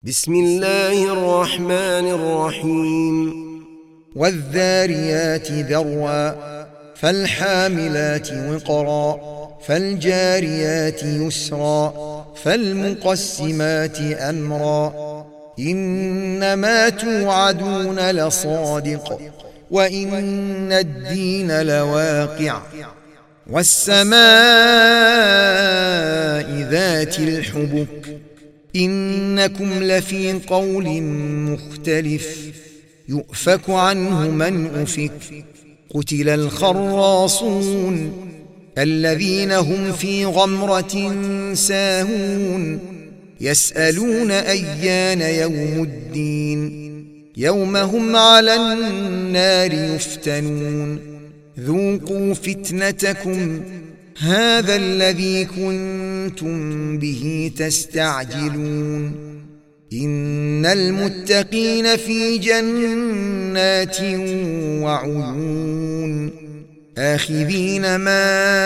بسم الله الرحمن الرحيم والذاريات ذروا فالحاملات وقرا فالجاريات يسرا فالمقسمات أمرا إنما توعدون لصادق وإن الدين لواقع والسماء ذات الحبك إنكم لفي قول مختلف يؤفك عنه من أفك قتل الخراصون الذين هم في غمرة ساهون يسألون أيان يوم الدين يوم هم على النار يفتنون ذوقوا فتنتكم هذا الذي كنتم به تستعجلون إن المتقين في جنات وعيون آخذين ما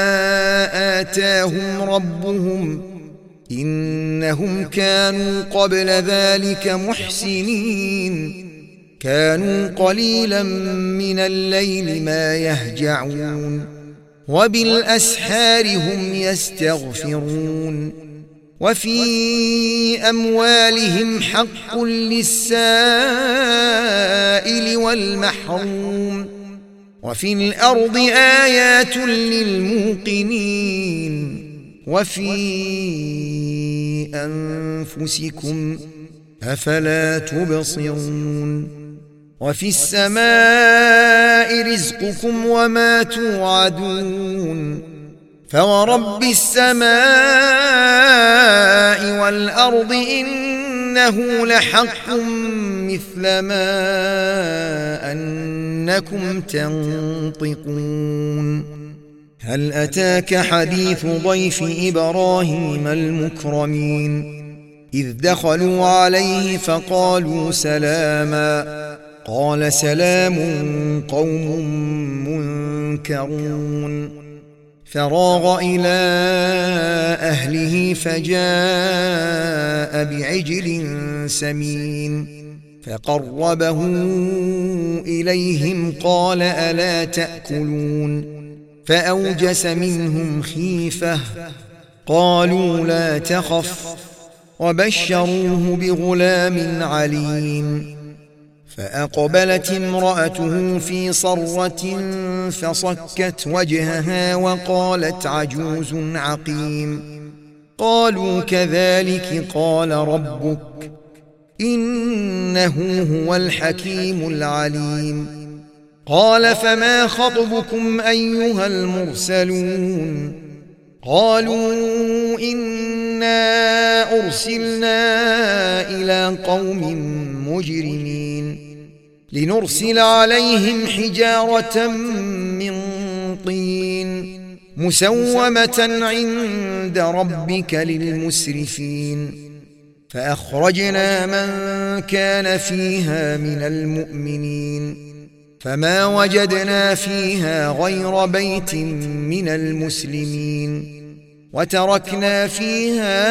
آتاهم ربهم إنهم كانوا قبل ذلك محسنين كانوا قليلا من الليل ما يهجعون وبالأسحار هم يستغفرون وفي أموالهم حق للسائل والمحروم وفي الأرض آيات للموقنين وفي أنفسكم أفلا تبصرون وفي السماء رزقكم وما توعدون فورب السماء والأرض إنه لحق مثل ما أنكم تنطقون هل أتاك حديث ضيف إبراهيم المكرمين إذ دخلوا عليه فقالوا سلاما قال سلام قوم منكرون فراغ إلى أهله فجاء بعجل سمين فقربه إليهم قال ألا تأكلون فأوجس منهم خيفة قالوا لا تخف وبشروه بغلام عليم فأقبلت امرأته في صرة فصكت وجهها وقالت عجوز عقيم قالوا كذلك قال ربك إنه هو الحكيم العليم قال فما خطبكم أيها المرسلون قالوا إنا أرسلنا إلى قوم مجرمين لنرسل عليهم حجارة من طين مسومة عند ربك للمسرفين فأخرجنا من كان فيها من المؤمنين فما وجدنا فيها غير بيت من المسلمين وتركنا فيها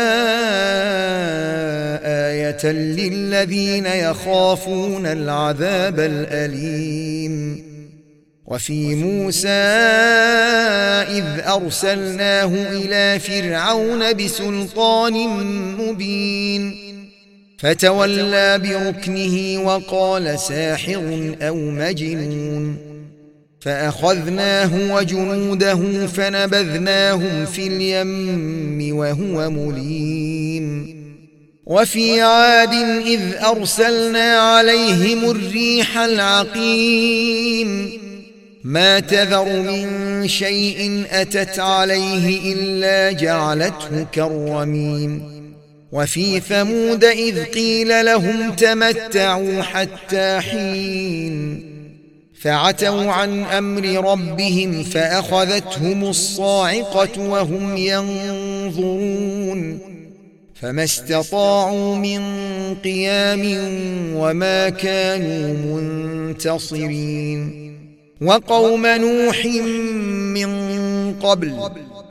آية للذين يخافون العذاب الأليم وفي موسى إذ أرسلناه إلى فرعون بسلطان مبين فتولى بركنه وقال ساحر أو مجنون فأخذناه وجنوده فنبذناهم في اليم وهو مليم وفي عاد إذ أرسلنا عليهم الريح العقيم ما تذر من شيء أتت عليه إلا جعلته كالرميم وفي ثمود إذ قيل لهم تمتعوا حتى حين فعتوا عن أمر ربهم فأخذتهم الصاعقة وهم ينظرون فما استطاعوا من قيام وما كانوا منتصرين وقوم نوح من قبل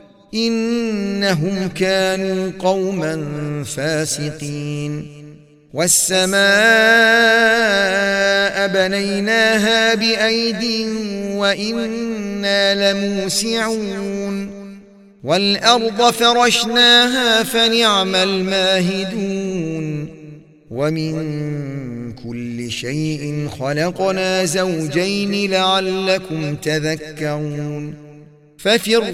إنهم كانوا قوما فاسقين والسماء بنيناها بأيد وإنا لموسعون والأرض فرشناها فنعم الماهدون ومن كل شيء خلقنا زوجين لعلكم تذكرون ففروا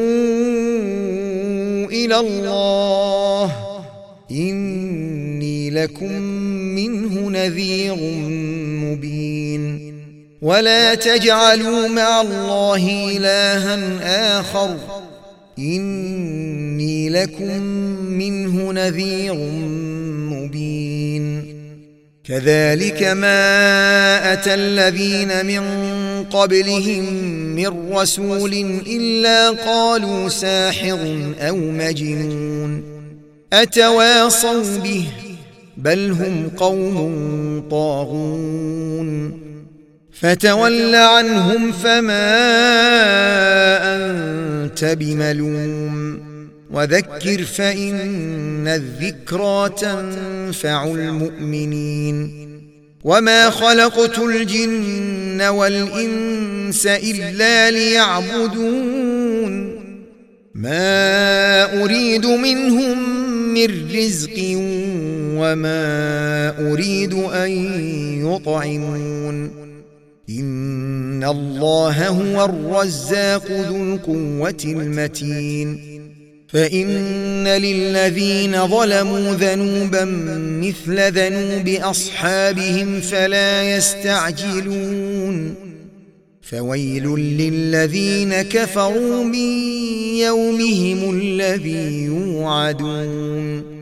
إلى الله إني لكم منه نذير مبين ولا تجعلوا مع الله إلها آخر إني لكم منه نذير مبين كذلك ما أتى الذين من قبلهم من رسول إلا قالوا ساحر أو مجنون أتواصوا به بل هم قوم طاغون فتول عنهم فما أنت بملوم وذكر فإن الذكرى تنفع المؤمنين وما خلقت الجن والإنس إلا ليعبدون ما أريد منهم من رزق وما أريد أن يطعمون إن الله هو الرزاق ذو القوة المتين فإن للذين ظلموا ذنوبا مثل ذنوب أصحابهم فلا يستعجلون فويل للذين كفروا من يومهم الذي يوعدون